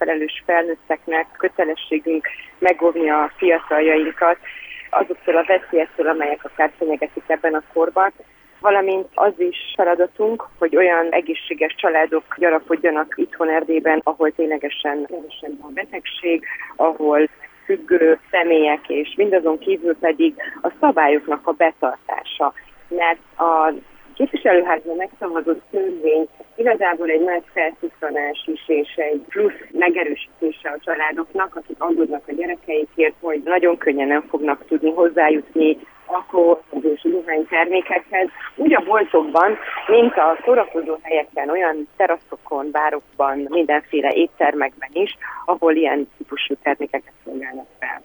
felelős felnőtteknek kötelességünk megóvni a fiataljainkat azoktól a veszélyektől, amelyek akár fenyegetik ebben a korban, valamint az is feladatunk, hogy olyan egészséges családok gyarapodjanak itthon Erdélyben, ahol ténylegesen kevesebb a betegség, ahol függő személyek, és mindazon kívül pedig a szabályoknak a betartása. Mert a képviselőházban megszavazott törvény igazából egy nagy felszítanás is, és egy plusz megerősítése a családoknak, akik aggódnak a gyerekeikért, hogy nagyon könnyen nem fognak tudni hozzájutni alkohol és dohánytermékekhez, úgy a boltokban, mint a szórakozó helyeken, olyan teraszokon, bárokban, mindenféle éttermekben is, ahol ilyen típusú termékeket szolgálnak fel.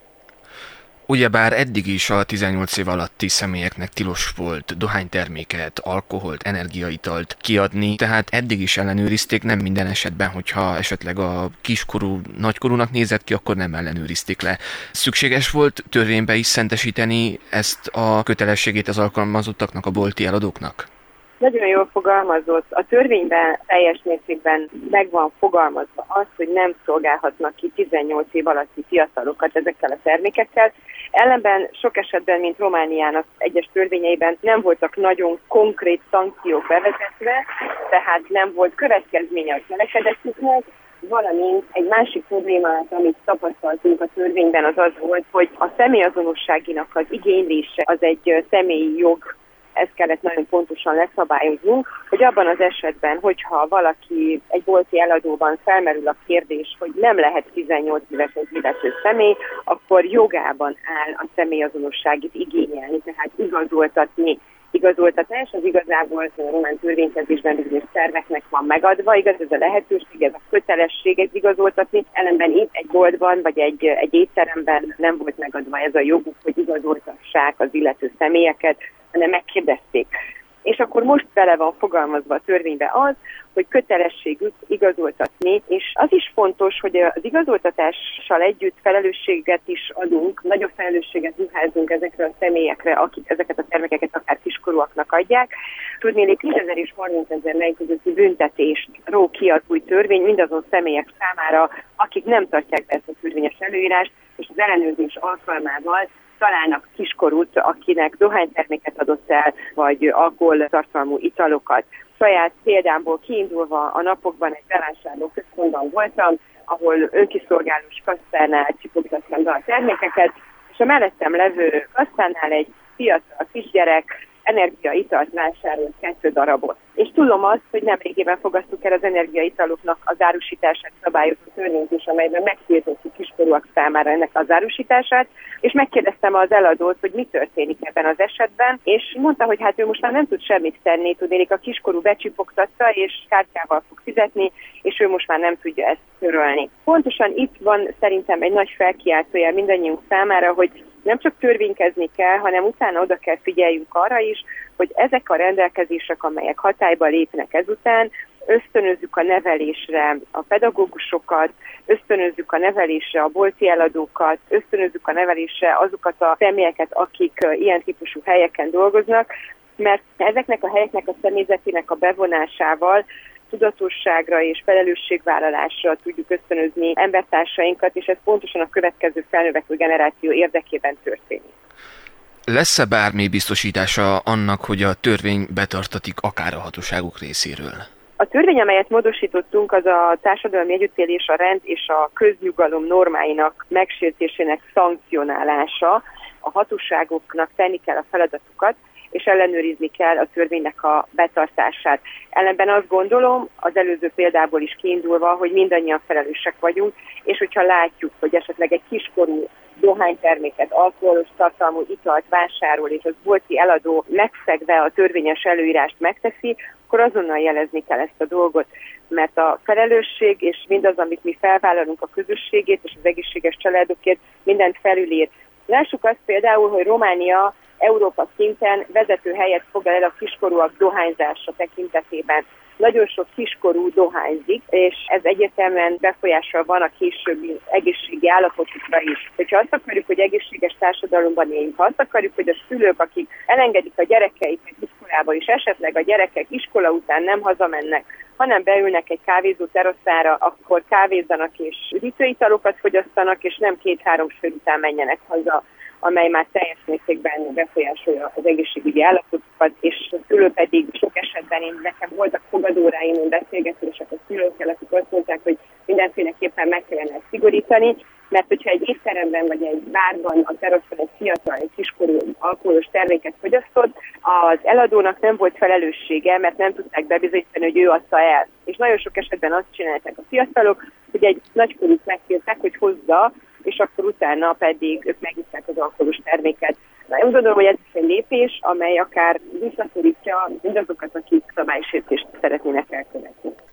Ugyebár eddig is a 18 év alatti személyeknek tilos volt dohányterméket, alkoholt, energiaitalt kiadni, tehát eddig is ellenőrizték, nem minden esetben, hogyha esetleg a kiskorú, nagykorúnak nézett ki, akkor nem ellenőrizték le. Szükséges volt törvénybe is szentesíteni ezt a kötelességét az alkalmazottaknak, a bolti eladóknak? Nagyon jól fogalmazott. A törvényben teljes mértékben meg van fogalmazva az, hogy nem szolgálhatnak ki 18 év alatti fiatalokat ezekkel a termékekkel. Ellenben sok esetben, mint Romániának egyes törvényeiben nem voltak nagyon konkrét szankciók bevezetve, tehát nem volt következménye a cselekedetüknek, valamint egy másik problémát, amit tapasztaltunk a törvényben, az volt, hogy a személyazonosságinak az igénylése az egy személyi jog. Ezt kellett nagyon pontosan leszabályoznunk, hogy abban az esetben, hogyha valaki egy bolti eladóban felmerül a kérdés, hogy nem lehet 18 éves az illető személy, akkor jogában áll a személyazonosságit igényelni, tehát igazoltatás, az igazából a román törvénykezésben bizonyos szerveknek van megadva, igaz, ez a lehetőség, ez a kötelesség ez igazoltatni, ellenben itt egy boltban vagy egy étteremben nem volt megadva ez a joguk, hogy igazoltassák az illető személyeket, hanem megkérdezték. És akkor most bele van fogalmazva a törvénybe az, hogy kötelességük igazoltatni, és az is fontos, hogy az igazoltatással együtt felelősséget is adunk, nagyobb felelősséget ruházunk ezekre a személyekre, akik ezeket a termékeket akár kiskorúaknak adják. Tudnélik 10 000 és 30 000 lei közötti büntetést ró ki az új törvény mindazon személyek számára, akik nem tartják be ezt a törvényes előírást, és az ellenőrzés alkalmával találnak kiskorút, akinek dohányterméket adott el, vagy alkoholtartalmú italokat. Saját példámból kiindulva a napokban egy bevásárlóközpontban voltam, ahol önkiszolgálós kasszánál csipogtattam be a termékeket, és a mellettem levő kasszánál egy fiatal kisgyerek energiaitalt vásárolt 2 darabot. És tudom azt, hogy nemrégében fogadtuk el az energiaitaloknak az árusítását szabályozó törvényt is, amelyben megtiltottuk kiskorúak számára ennek az árusítását, és megkérdeztem az eladót, hogy mi történik ebben az esetben, és mondta, hogy hát ő most már nem tud semmit tenni, tudnék a kiskorú becsipogtatta, és kártyával fog fizetni, és ő most már nem tudja ezt törölni. Pontosan itt van szerintem egy nagy felkiáltójel mindannyiunk számára, hogy nem csak törvénykezni kell, hanem utána oda kell figyeljünk arra is, hogy ezek a rendelkezések, amelyek hatályba lépnek ezután, ösztönözzük a nevelésre a pedagógusokat, ösztönözzük a nevelésre a bolti eladókat, ösztönözzük a nevelésre azokat a személyeket, akik ilyen típusú helyeken dolgoznak, mert ezeknek a helyeknek a személyzetének a bevonásával tudatosságra és felelősségvállalásra tudjuk ösztönözni embertársainkat, és ez pontosan a következő felnövekvő generáció érdekében történik. Lesz-e bármi biztosítása annak, hogy a törvény betartatik akár a hatóságok részéről? A törvény, amelyet módosítottunk, az a társadalmi együttélés, a rend és a köznyugalom normáinak megsértésének szankcionálása. A hatóságoknak tenni kell a feladatukat, és ellenőrizni kell a törvénynek a betartását. Ellenben azt gondolom, az előző példából is kiindulva, hogy mindannyian felelősek vagyunk, és hogyha látjuk, hogy esetleg egy kiskorú dohányterméket, alkoholos tartalmú italt vásárol, és az bolti eladó megszegve a törvényes előírást megteszi, akkor azonnal jelezni kell ezt a dolgot, mert a felelősség és mindaz, amit mi felvállalunk a közösségét és az egészséges családokért, mindent felülír. Lássuk azt például, hogy Románia Európa szinten vezető helyet foglal el a kiskorúak dohányzása tekintetében. nagyon sok kiskorú dohányzik, és ez egyértelműen befolyással van a későbbi egészségi állapotokra is. Hogyha azt akarjuk, hogy egészséges társadalomban éljünk, ha azt akarjuk, hogy a szülők, akik elengedik a gyerekeiket iskolába, és esetleg a gyerekek iskola után nem hazamennek, hanem beülnek egy kávézó terasszára, akkor kávézzanak és üdítőitalokat fogyasztanak, és nem 2-3 sör után menjenek haza, amely már teljes mértékben befolyásolja az egészségügyi állapotokat, és a szülő pedig sok esetben nekem voltak fogadóráim, beszélgetések a szülőkkel, akik azt mondták, hogy mindenféleképpen meg kellene szigorítani, mert hogyha egy étteremben vagy egy bárban a teraszon egy fiatal, egy kiskorú alkoholos terméket fogyasztott, az eladónak nem volt felelőssége, mert nem tudták bebizonyítani, hogy ő adta el. És nagyon sok esetben azt csinálták a fiatalok, hogy egy nagykorút megkértek, hogy hozza, és akkor utána pedig ők megiszták az alkoholos terméket. Én úgy gondolom, hogy ez is egy lépés, amely akár visszaszorítja mindazokat, akik szabálysértést szeretnének elkövetni.